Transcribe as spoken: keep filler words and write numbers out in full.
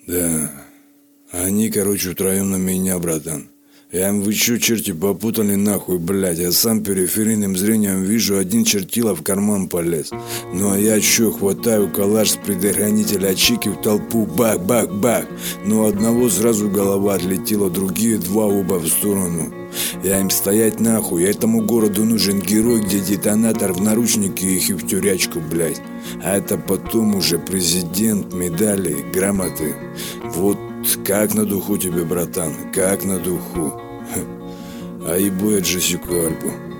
Да, они, короче, втроем на меня, братан. Я им: вы чё, черти, попутали нахуй, блядь? Я сам периферийным зрением вижу, один чертила в карман полез. Ну а я чё, хватаю калаш с предохранителя, чики в толпу, бах-бах-бах. Ну одного сразу голова отлетела, другие два оба в сторону. Я им: стоять нахуй, этому городу нужен герой, где детонатор в наручники их и в тюрячку, блядь. А это потом уже президент, медали, грамоты. Вот как на духу тебе, братан, как на духу. А ебу я Джессику Альбу.